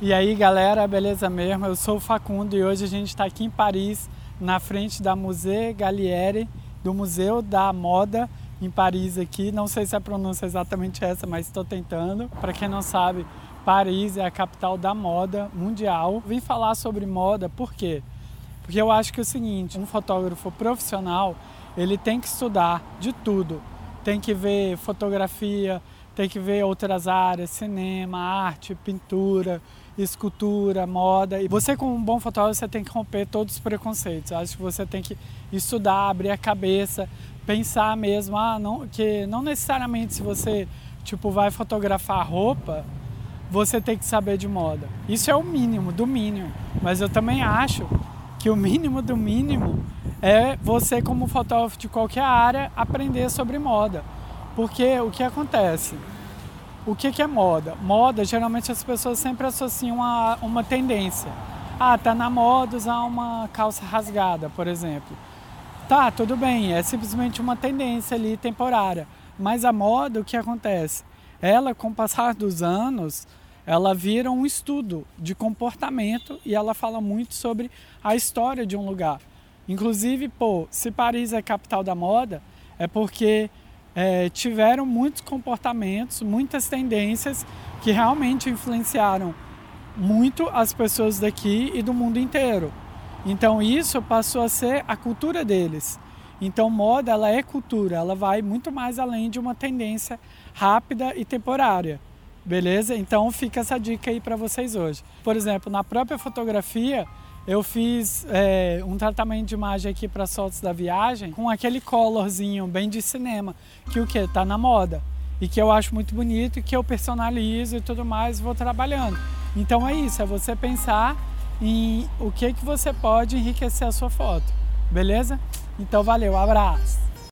E aí galera, beleza mesmo? Eu sou o Facundo e hoje a gente está aqui em Paris, na frente da Musée Gallieri, do Museu da Moda em Paris aqui. Não sei se a pronúncia é exatamente essa, mas estou tentando. Para quem não sabe, Paris é a capital da moda mundial. Vim falar sobre moda por quê? Porque eu acho que é o seguinte, um fotógrafo profissional, ele tem que estudar de tudo. Tem que ver fotografia, tem que ver outras áreas, cinema, arte, pintura, escultura, moda. E você, como um bom fotógrafo, você tem que romper todos os preconceitos. Eu acho que você tem que estudar, abrir a cabeça, pensar mesmo, que não necessariamente se você vai fotografar roupa, você tem que saber de moda. Isso é o mínimo do mínimo, mas eu também acho que o mínimo do mínimo é você, como fotógrafo de qualquer área, aprender sobre moda. Porque o que acontece? O que é moda? Moda, geralmente as pessoas sempre associam a uma tendência. Tá na moda usar uma calça rasgada, por exemplo. Tá, tudo bem, é simplesmente uma tendência ali temporária. Mas a moda, o que acontece? Ela, com o passar dos anos, ela vira um estudo de comportamento e ela fala muito sobre a história de um lugar. Inclusive, se Paris é a capital da moda, é porque tiveram muitos comportamentos, muitas tendências que realmente influenciaram muito as pessoas daqui e do mundo inteiro. Então isso passou a ser a cultura deles. Então moda, ela é cultura, ela vai muito mais além de uma tendência rápida e temporária. Beleza? Então fica essa dica aí para vocês hoje. Por exemplo, na própria fotografia, eu fiz um tratamento de imagem aqui para as fotos da viagem com aquele colorzinho bem de cinema, que tá na moda e que eu acho muito bonito e que eu personalizo e tudo mais, vou trabalhando. Então é isso, é você pensar em o que você pode enriquecer a sua foto, beleza? Então valeu, abraço!